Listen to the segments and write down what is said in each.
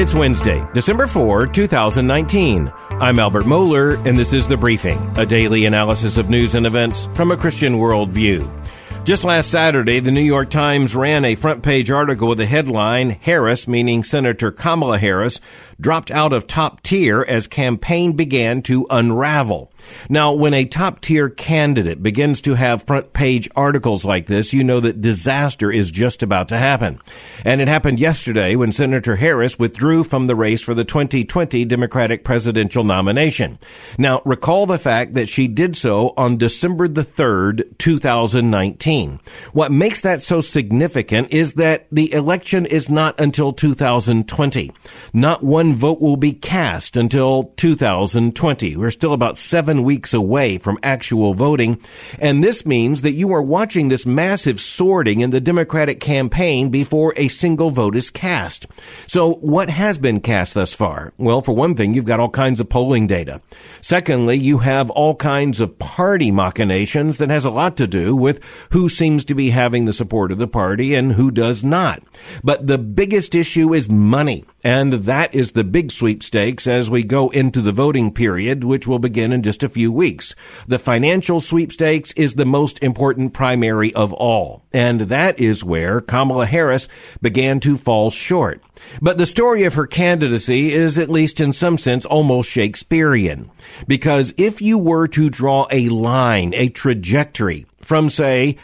It's Wednesday, December 4, 2019. I'm Albert Moeller, and this is The Briefing, a daily analysis of news and events from a Christian worldview. Just last Saturday, the New York Times ran a front-page article with the headline, Harris, meaning Senator Kamala Harris, dropped out of top tier as campaign began to unravel. Now, when a top-tier candidate begins to have front-page articles like this, you know that disaster is just about to happen. And it happened yesterday when Senator Harris withdrew from the race for the 2020 Democratic presidential nomination. Now, recall the fact that she did so on December the 3rd, 2019. What makes that so significant is that the election is not until 2020. Not one vote will be cast until 2020. We're still about 7 weeks away from actual voting, and this means that you are watching this massive sorting in the Democratic campaign before a single vote is cast. So what has been cast thus far? Well, for one thing, you've got all kinds of polling data. Secondly, you have all kinds of party machinations that has a lot to do with who seems to be having the support of the party and who does not. But the biggest issue is money. And that is the big sweepstakes as we go into the voting period, which will begin in just a few weeks. The financial sweepstakes is the most important primary of all. And that is where Kamala Harris began to fall short. But the story of her candidacy is, at least in some sense, almost Shakespearean. Because if you were to draw a line, a trajectory, from, say,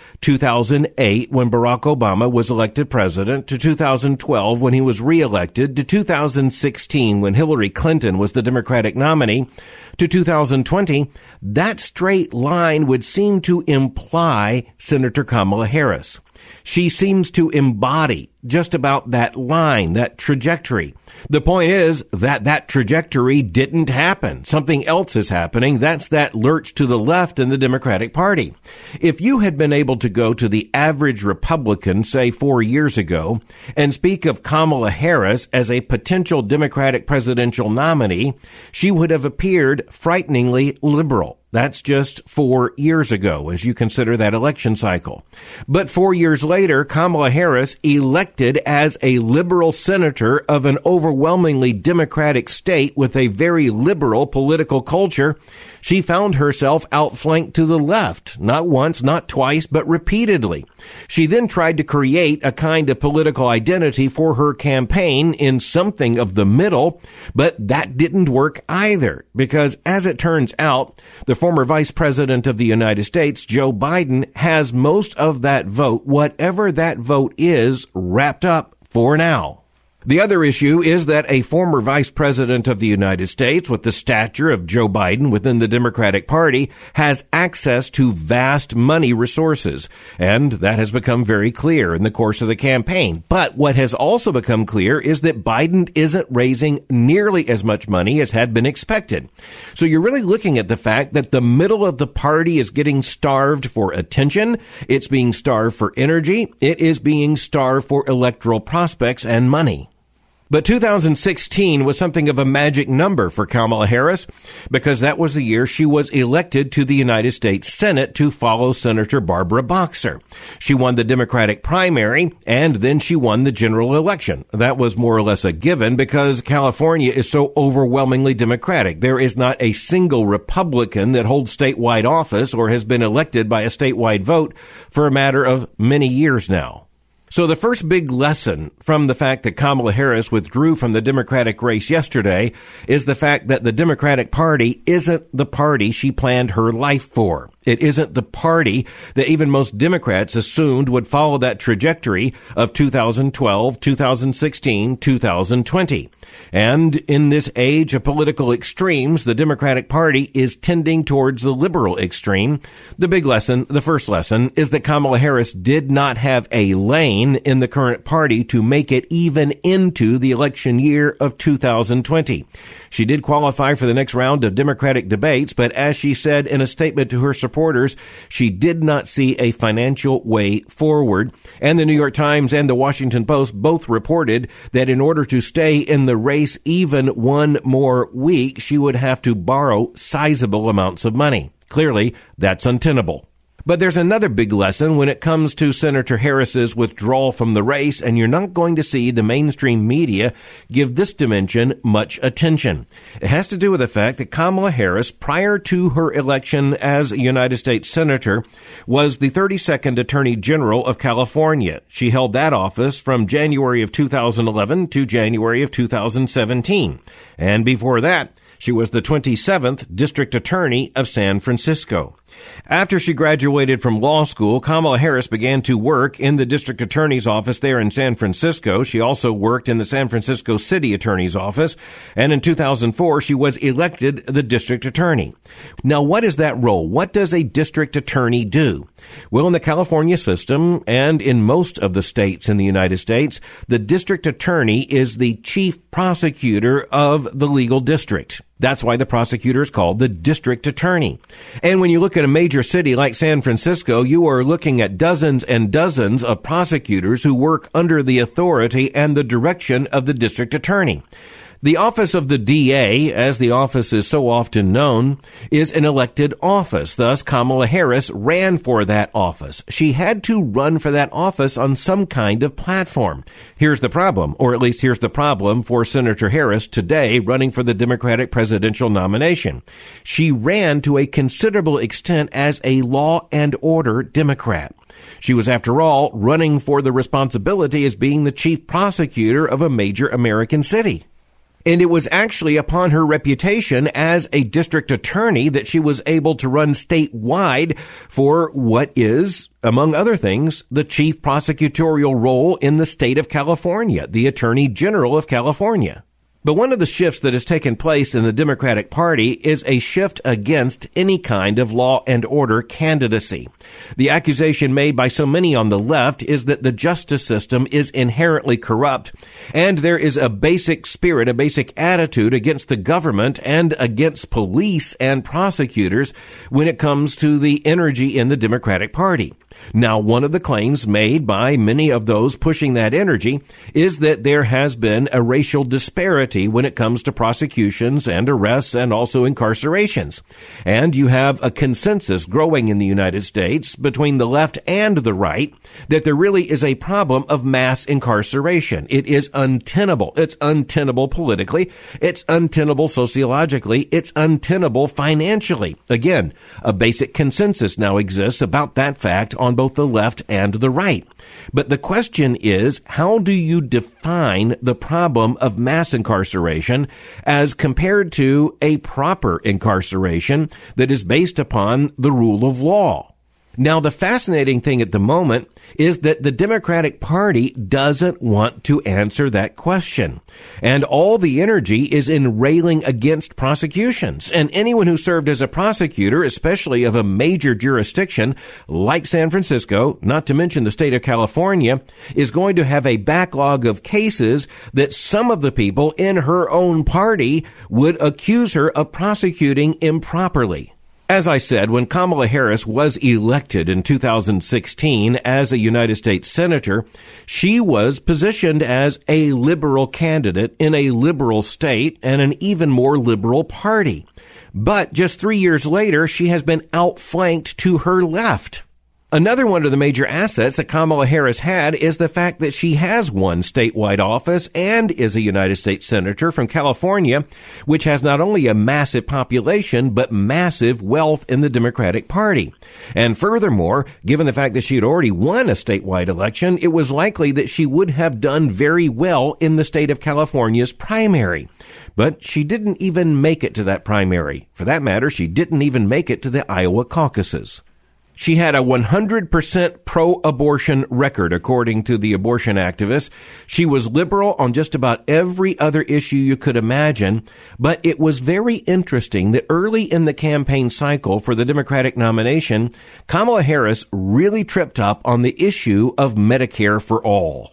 2008 when Barack Obama was elected president to 2012 when he was reelected to 2016 when Hillary Clinton was the Democratic nominee to 2020, that straight line would seem to imply Senator Kamala Harris. She seems to embody just about that line, that trajectory. The point is that that trajectory didn't happen. Something else is happening. That's that lurch to the left in the Democratic Party. If you had been able to go to the average Republican, say 4 years ago, and speak of Kamala Harris as a potential Democratic presidential nominee, she would have appeared frighteningly liberal. That's just 4 years ago, as you consider that election cycle. But 4 years later, Kamala Harris, elected as a liberal senator of an overwhelmingly Democratic state with a very liberal political culture, she found herself outflanked to the left, not once, not twice, but repeatedly. She then tried to create a kind of political identity for her campaign in something of the middle, but that didn't work either, because as it turns out, the former Vice President of the United States, Joe Biden, has most of that vote, whatever that vote is, wrapped up for now. The other issue is that a former vice president of the United States with the stature of Joe Biden within the Democratic Party has access to vast money resources, and that has become very clear in the course of the campaign. But what has also become clear is that Biden isn't raising nearly as much money as had been expected. So you're really looking at the fact that the middle of the party is getting starved for attention, it's being starved for energy, it is being starved for electoral prospects and money. But 2016 was something of a magic number for Kamala Harris because that was the year she was elected to the United States Senate to follow Senator Barbara Boxer. She won the Democratic primary and then she won the general election. That was more or less a given because California is so overwhelmingly Democratic. There is not a single Republican that holds statewide office or has been elected by a statewide vote for a matter of many years now. So the first big lesson from the fact that Kamala Harris withdrew from the Democratic race yesterday is the fact that the Democratic Party isn't the party she planned her life for. It isn't the party that even most Democrats assumed would follow that trajectory of 2012, 2016, 2020. And in this age of political extremes, the Democratic Party is tending towards the liberal extreme. The big lesson, the first lesson, is that Kamala Harris did not have a lane in the current party to make it even into the election year of 2020. She did qualify for the next round of Democratic debates, but as she said in a statement to her supporters, she did not see a financial way forward. And the New York Times and the Washington Post both reported that in order to stay in the race even one more week, she would have to borrow sizable amounts of money. Clearly, that's untenable. But there's another big lesson when it comes to Senator Harris's withdrawal from the race, and you're not going to see the mainstream media give this dimension much attention. It has to do with the fact that Kamala Harris, prior to her election as a United States Senator, was the 32nd Attorney General of California. She held that office from January of 2011 to January of 2017. And before that, she was the 27th District Attorney of San Francisco. After she graduated from law school, Kamala Harris began to work in the district attorney's office there in San Francisco. She also worked in the San Francisco City Attorney's office, and in 2004, she was elected the district attorney. Now, what is that role? What does a district attorney do? Well, in the California system and in most of the states in the United States, the district attorney is the chief prosecutor of the legal district. That's why the prosecutor is called the district attorney. And when you look at a major city like San Francisco, you are looking at dozens and dozens of prosecutors who work under the authority and the direction of the district attorney. The office of the DA, as the office is so often known, is an elected office. Thus, Kamala Harris ran for that office. She had to run for that office on some kind of platform. Here's the problem, or at least here's the problem for Senator Harris today running for the Democratic presidential nomination. She ran to a considerable extent as a law and order Democrat. She was, after all, running for the responsibility as being the chief prosecutor of a major American city. And it was actually upon her reputation as a district attorney that she was able to run statewide for what is, among other things, the chief prosecutorial role in the state of California, the Attorney General of California. But one of the shifts that has taken place in the Democratic Party is a shift against any kind of law and order candidacy. The accusation made by so many on the left is that the justice system is inherently corrupt, and there is a basic spirit, a basic attitude against the government and against police and prosecutors when it comes to the energy in the Democratic Party. Now, one of the claims made by many of those pushing that energy is that there has been a racial disparity when it comes to prosecutions and arrests and also incarcerations. And you have a consensus growing in the United States between the left and the right that there really is a problem of mass incarceration. It is untenable. It's untenable politically. It's untenable sociologically. It's untenable financially. Again, a basic consensus now exists about that fact on both the left and the right. But the question is, how do you define the problem of mass incarceration as compared to a proper incarceration that is based upon the rule of law? Now, the fascinating thing at the moment is that the Democratic Party doesn't want to answer that question. And all the energy is in railing against prosecutions. And anyone who served as a prosecutor, especially of a major jurisdiction like San Francisco, not to mention the state of California, is going to have a backlog of cases that some of the people in her own party would accuse her of prosecuting improperly. As I said, when Kamala Harris was elected in 2016 as a United States Senator, she was positioned as a liberal candidate in a liberal state and an even more liberal party. But just 3 years later, she has been outflanked to her left. Another one of the major assets that Kamala Harris had is the fact that she has won statewide office and is a United States Senator from California, which has not only a massive population, but massive wealth in the Democratic Party. And furthermore, given the fact that she had already won a statewide election, it was likely that she would have done very well in the state of California's primary. But she didn't even make it to that primary. For that matter, she didn't even make it to the Iowa caucuses. She had a 100% pro-abortion record, according to the abortion activists. She was liberal on just about every other issue you could imagine, but it was very interesting that early in the campaign cycle for the Democratic nomination, Kamala Harris really tripped up on the issue of Medicare for all.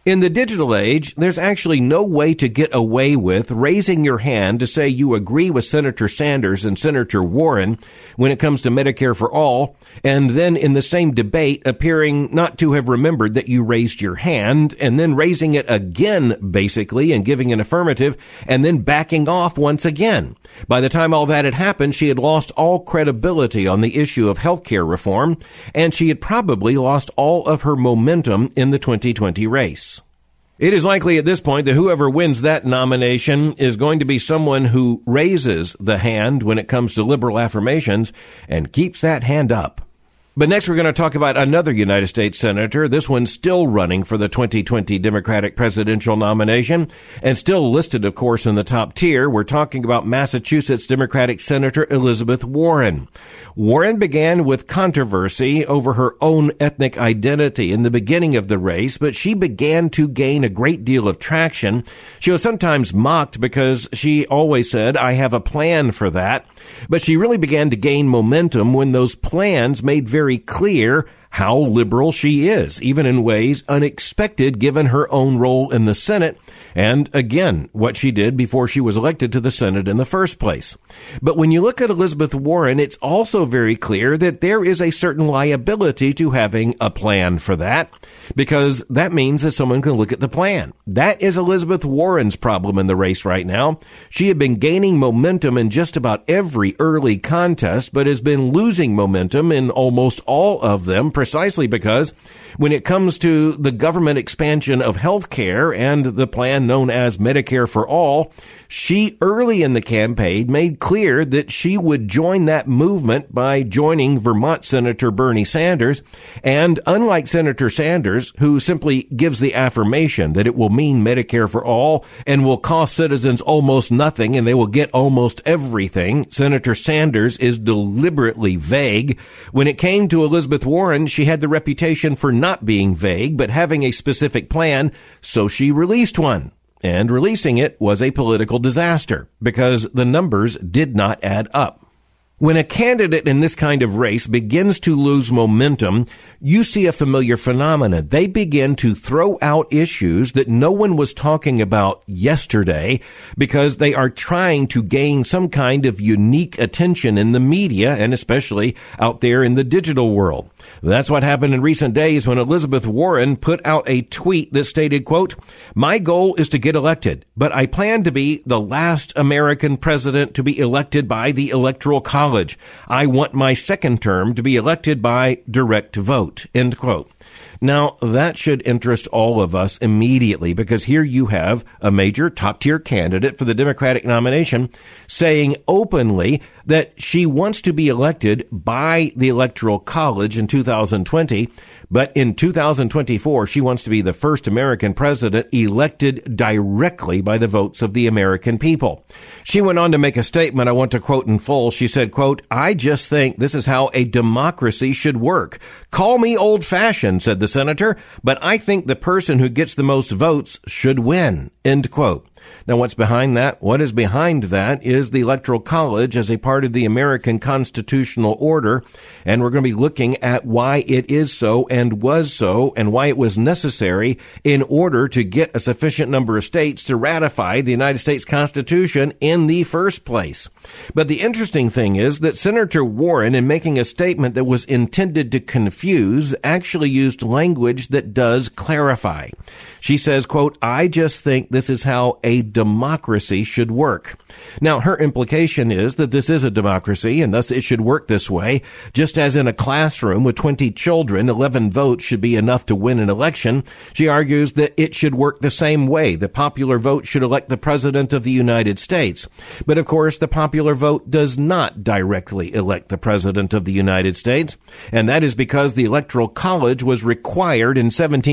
In the digital age, there's actually no way to get away with raising your hand to say you agree with Senator Sanders and Senator Warren when it comes to Medicare for all, and then in the same debate appearing not to have remembered that you raised your hand, and then raising it again, basically, and giving an affirmative, and then backing off once again. By the time all that had happened, she had lost all credibility on the issue of health care reform, and she had probably lost all of her momentum in the 2020 race. It is likely at this point that whoever wins that nomination is going to be someone who raises the hand when it comes to liberal affirmations and keeps that hand up. But next we're going to talk about another United States senator, this one still running for the 2020 Democratic presidential nomination and still listed, of course, in the top tier. We're talking about Massachusetts Democratic Senator Elizabeth Warren. Warren began with controversy over her own ethnic identity in the beginning of the race, but she began to gain a great deal of traction. She was sometimes mocked because she always said, "I have a plan for that." But she really began to gain momentum when those plans made very clear how liberal she is, even in ways unexpected given her own role in the Senate, and again, what she did before she was elected to the Senate in the first place. But when you look at Elizabeth Warren, it's also very clear that there is a certain liability to having a plan for that, because that means that someone can look at the plan. That is Elizabeth Warren's problem in the race right now. She had been gaining momentum in just about every early contest, but has been losing momentum in almost all of them, precisely because when it comes to the government expansion of health care and the plan known as Medicare for All, she early in the campaign made clear that she would join that movement by joining Vermont Senator Bernie Sanders. And unlike Senator Sanders, who simply gives the affirmation that it will mean Medicare for all and will cost citizens almost nothing and they will get almost everything, Senator Sanders is deliberately vague. When it came to Elizabeth Warren, she had the reputation for not being vague, but having a specific plan, so she released one. And releasing it was a political disaster because the numbers did not add up. When a candidate in this kind of race begins to lose momentum, you see a familiar phenomenon. They begin to throw out issues that no one was talking about yesterday because they are trying to gain some kind of unique attention in the media and especially out there in the digital world. That's what happened in recent days when Elizabeth Warren put out a tweet that stated, quote, "My goal is to get elected, but I plan to be the last American president to be elected by the Electoral College. I want my second term to be elected by direct vote," end quote. Now, that should interest all of us immediately because here you have a major top-tier candidate for the Democratic nomination saying openly that she wants to be elected by the Electoral College in 2020, but in 2024, she wants to be the first American president elected directly by the votes of the American people. She went on to make a statement I want to quote in full. She said, quote, "I just think this is how a democracy should work. Call me old-fashioned," said the senator, "but I think the person who gets the most votes should win," end quote. Now, what's behind that? What is behind that is the Electoral College as a part of the American constitutional order, and we're going to be looking at why it is so and was so and why it was necessary in order to get a sufficient number of states to ratify the United States Constitution in the first place. But the interesting thing is that Senator Warren, in making a statement that was intended to confuse, actually used language that does clarify. She says, quote, "I just think this is how a democracy should work." Now, her implication is that this is a democracy and thus it should work this way. Just as in a classroom with 20 children, 11 votes should be enough to win an election. She argues that it should work the same way. The popular vote should elect the president of the United States. But of course, the popular vote does not directly elect the president of the United States. And that is because the Electoral College was required in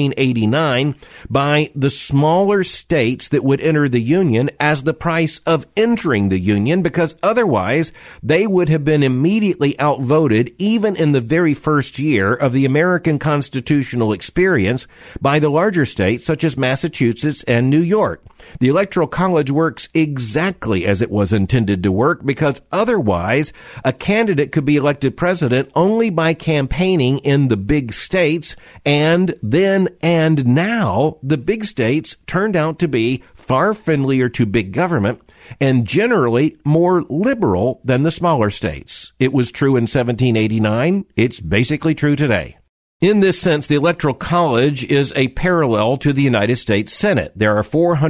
1789 by the smaller states that would enter the Union as the price of entering the Union, because otherwise they would have been immediately outvoted even in the very first year of the American constitutional experience by the larger states such as Massachusetts and New York. The Electoral College works exactly as it was intended to work because otherwise a candidate could be elected president only by campaigning in the big states And then and now, the big states turned out to be far friendlier to big government and generally more liberal than the smaller states. It was true in 1789. It's basically true today. In this sense, the Electoral College is a parallel to the United States Senate. There are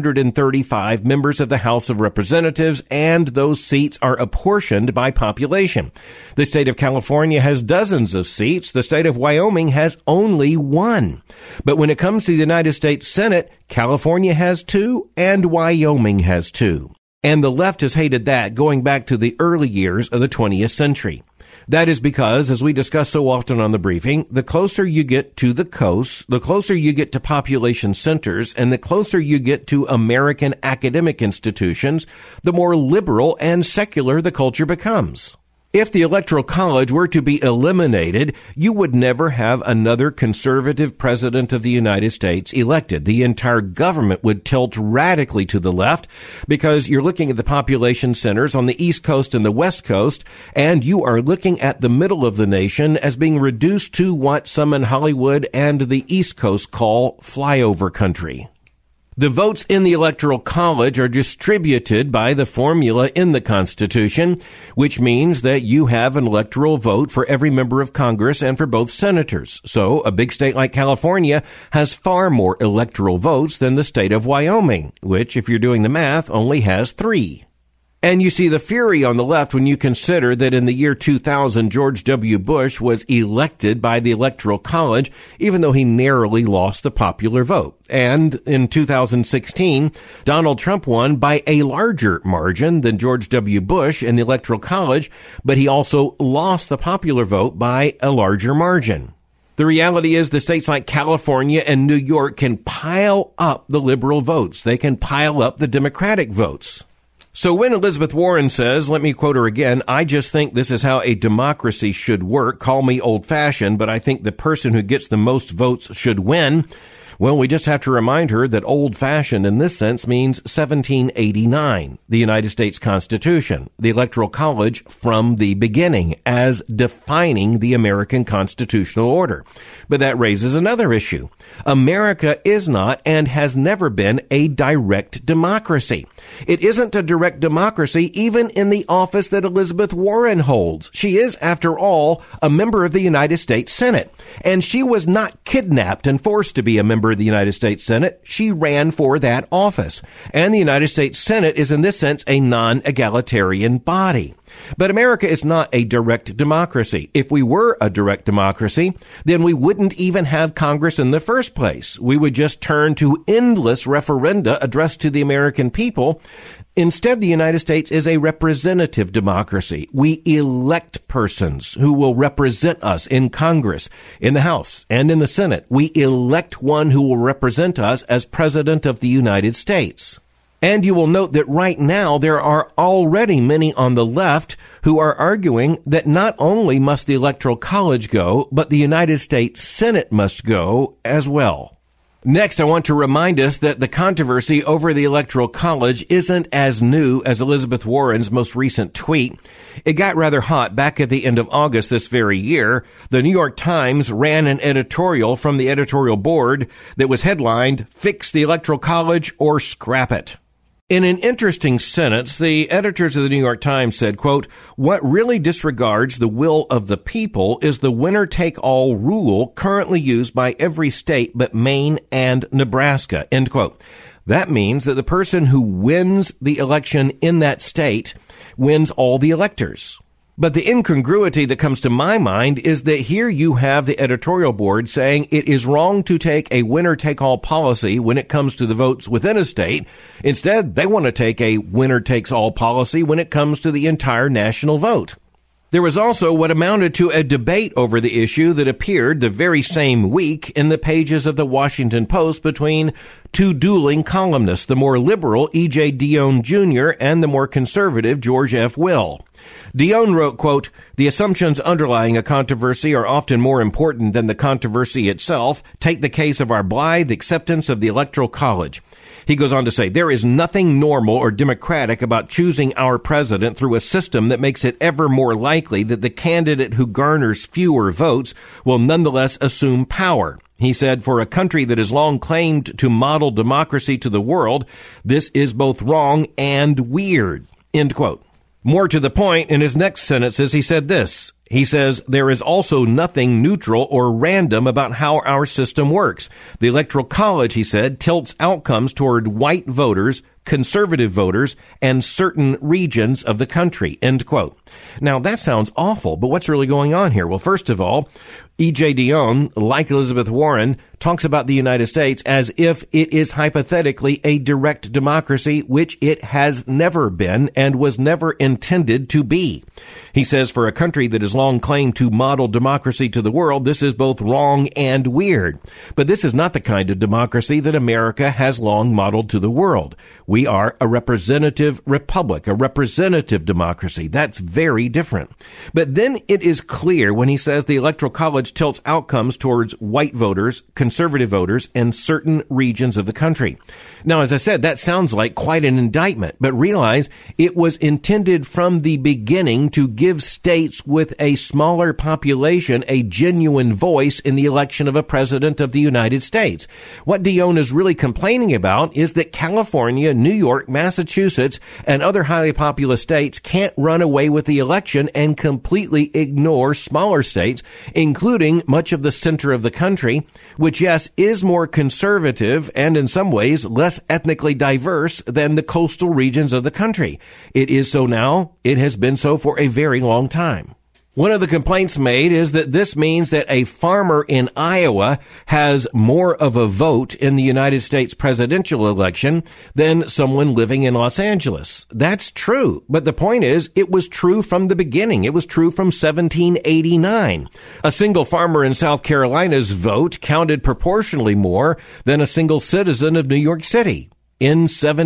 435 members of the House of Representatives, and those seats are apportioned by population. The state of California has dozens of seats. The state of Wyoming has only one. But when it comes to the United States Senate, California has 2 and Wyoming has 2. And the left has hated that going back to the early years of the 20th century. That is because, as we discuss so often on the briefing, the closer you get to the coast, the closer you get to population centers, and the closer you get to American academic institutions, the more liberal and secular the culture becomes. If the Electoral College were to be eliminated, you would never have another conservative president of the United States elected. The entire government would tilt radically to the left because you're looking at the population centers on the East Coast and the West Coast, and you are looking at the middle of the nation as being reduced to what some in Hollywood and the East Coast call flyover country. The votes in the Electoral College are distributed by the formula in the Constitution, which means that you have an electoral vote for every member of Congress and for both senators. So a big state like California has far more electoral votes than the state of Wyoming, which, if you're doing the math, only has 3. And you see the fury on the left when you consider that in the year 2000, George W. Bush was elected by the Electoral College, even though he narrowly lost the popular vote. And in 2016, Donald Trump won by a larger margin than George W. Bush in the Electoral College, but he also lost the popular vote by a larger margin. The reality is the states like California and New York can pile up the liberal votes. They can pile up the Democratic votes. So when Elizabeth Warren says, let me quote her again, "I just think this is how a democracy should work. Call me old-fashioned, but I think the person who gets the most votes should win." Well, we just have to remind her that old-fashioned in this sense means 1789, the United States Constitution, the Electoral College from the beginning, as defining the American constitutional order. But that raises another issue. America is not and has never been a direct democracy. It isn't a direct democracy even in the office that Elizabeth Warren holds. She is, after all, a member of the United States Senate. And she was not kidnapped and forced to be a member of the United States Senate. She ran for that office. And the United States Senate is in this sense a non-egalitarian body. But America is not a direct democracy. If we were a direct democracy, then we wouldn't even have Congress in the first place. We would just turn to endless referenda addressed to the American people. Instead, the United States is a representative democracy. We elect persons who will represent us in Congress, in the House, and in the Senate. We elect one who will represent us as President of the United States. And you will note that right now there are already many on the left who are arguing that not only must the Electoral College go, but the United States Senate must go as well. Next, I want to remind us that the controversy over the Electoral College isn't as new as Elizabeth Warren's most recent tweet. It got rather hot back at the end of August this very year. The New York Times ran an editorial from the editorial board that was headlined, "Fix the Electoral College or Scrap It." In an interesting sentence, the editors of the New York Times said, quote, "What really disregards the will of the people is the winner-take-all rule currently used by every state but Maine and Nebraska," end quote. That means that the person who wins the election in that state wins all the electors. But the incongruity that comes to my mind is that here you have the editorial board saying it is wrong to take a winner-take-all policy when it comes to the votes within a state. Instead, they want to take a winner-takes-all policy when it comes to the entire national vote. There was also what amounted to a debate over the issue that appeared the very same week in the pages of the Washington Post between two dueling columnists, the more liberal E.J. Dionne Jr. and the more conservative George F. Will. Dionne wrote, quote, "The assumptions underlying a controversy are often more important than the controversy itself. Take the case of our blithe acceptance of the Electoral College." He goes on to say, "There is nothing normal or democratic about choosing our president through a system that makes it ever more likely that the candidate who garners fewer votes will nonetheless assume power. He said, for a country that has long claimed to model democracy to the world, this is both wrong and weird, end quote. More to the point, in his next sentences, he said this. He says, there is also nothing neutral or random about how our system works. The Electoral College, he said, tilts outcomes toward white voters, conservative voters, and certain regions of the country, end quote. Now, that sounds awful, but what's really going on here? Well, first of all, E.J. Dionne, like Elizabeth Warren, talks about the United States as if it is hypothetically a direct democracy, which it has never been and was never intended to be. He says, for a country that has long claimed to model democracy to the world, this is both wrong and weird. But this is not the kind of democracy that America has long modeled to the world. We are a representative republic, a representative democracy. That's very different. But then it is clear when he says the Electoral College tilts outcomes towards white voters, conservative voters, and certain regions of the country. Now, as I said, that sounds like quite an indictment, but realize it was intended from the beginning to give states with a smaller population a genuine voice in the election of a president of the United States. What Dionne is really complaining about is that California, New York, Massachusetts, and other highly populous states can't run away with the election and completely ignore smaller states, including much of the center of the country, which, yes, is more conservative and in some ways less ethnically diverse than the coastal regions of the country. It is so now. It has been so for a very long time. One of the complaints made is that this means that a farmer in Iowa has more of a vote in the United States presidential election than someone living in Los Angeles. That's true. But the point is, it was true from the beginning. It was true from 1789. A single farmer in South Carolina's vote counted proportionally more than a single citizen of New York City in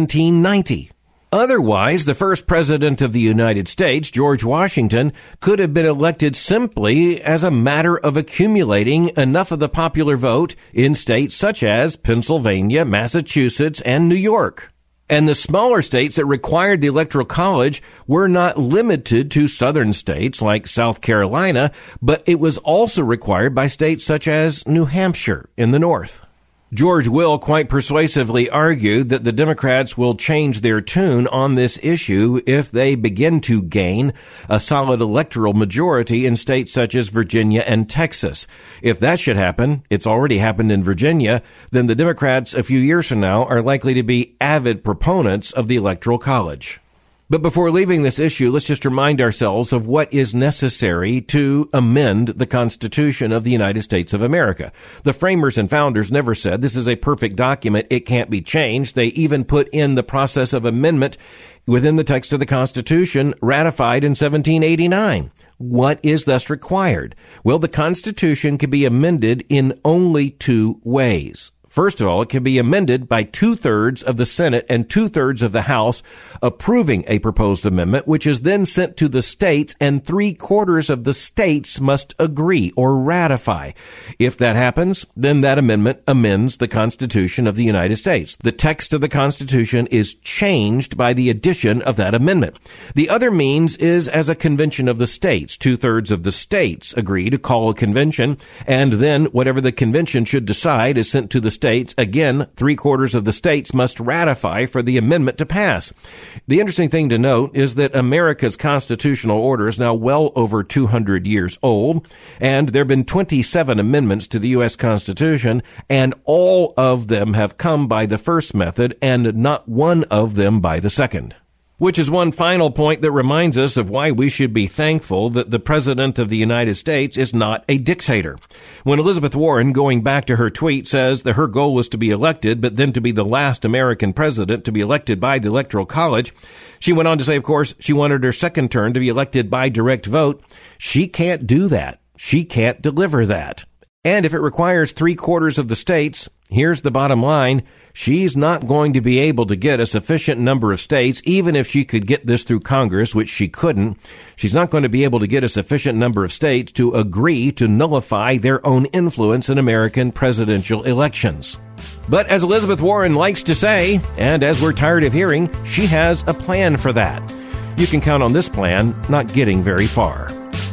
1790. Otherwise, the first president of the United States, George Washington, could have been elected simply as a matter of accumulating enough of the popular vote in states such as Pennsylvania, Massachusetts, and New York. And the smaller states that required the Electoral College were not limited to southern states like South Carolina, but it was also required by states such as New Hampshire in the north. George Will quite persuasively argued that the Democrats will change their tune on this issue if they begin to gain a solid electoral majority in states such as Virginia and Texas. If that should happen, it's already happened in Virginia, then the Democrats a few years from now are likely to be avid proponents of the Electoral College. But before leaving this issue, let's just remind ourselves of what is necessary to amend the Constitution of the United States of America. The framers and founders never said this is a perfect document, it can't be changed. They even put in the process of amendment within the text of the Constitution ratified in 1789. What is thus required? Well, the Constitution can be amended in only two ways. First of all, it can be amended by 2/3 of the Senate and 2/3 of the House approving a proposed amendment, which is then sent to the states, and 3/4 of the states must agree or ratify. If that happens, then that amendment amends the Constitution of the United States. The text of the Constitution is changed by the addition of that amendment. The other means is as a convention of the states. 2/3 of the states agree to call a convention, and then whatever the convention should decide is sent to the states. Again, 3/4 of the states must ratify for the amendment to pass. The interesting thing to note is that America's constitutional order is now well over 200 years old, and there have been 27 amendments to the U.S. Constitution, and all of them have come by the first method and not one of them by the second. Which is one final point that reminds us of why we should be thankful that the President of the United States is not a dictator. When Elizabeth Warren, going back to her tweet, says that her goal was to be elected, but then to be the last American president to be elected by the Electoral College, she went on to say, of course, she wanted her second term to be elected by direct vote. She can't do that. She can't deliver that. And if it requires 3/4 of the states, here's the bottom line. She's not going to be able to get a sufficient number of states, even if she could get this through Congress, which she couldn't. She's not going to be able to get a sufficient number of states to agree to nullify their own influence in American presidential elections. But as Elizabeth Warren likes to say, and as we're tired of hearing, she has a plan for that. You can count on this plan not getting very far.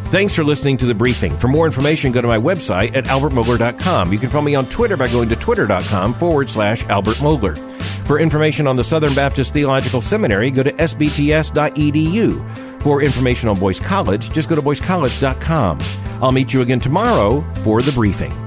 Thanks for listening to The Briefing. For more information, go to my website at albertmohler.com. You can follow me on Twitter by going to twitter.com/Albert Mohler. For information on the Southern Baptist Theological Seminary, go to sbts.edu. For information on Boyce College, just go to boycecollege.com. I'll meet you again tomorrow for The Briefing.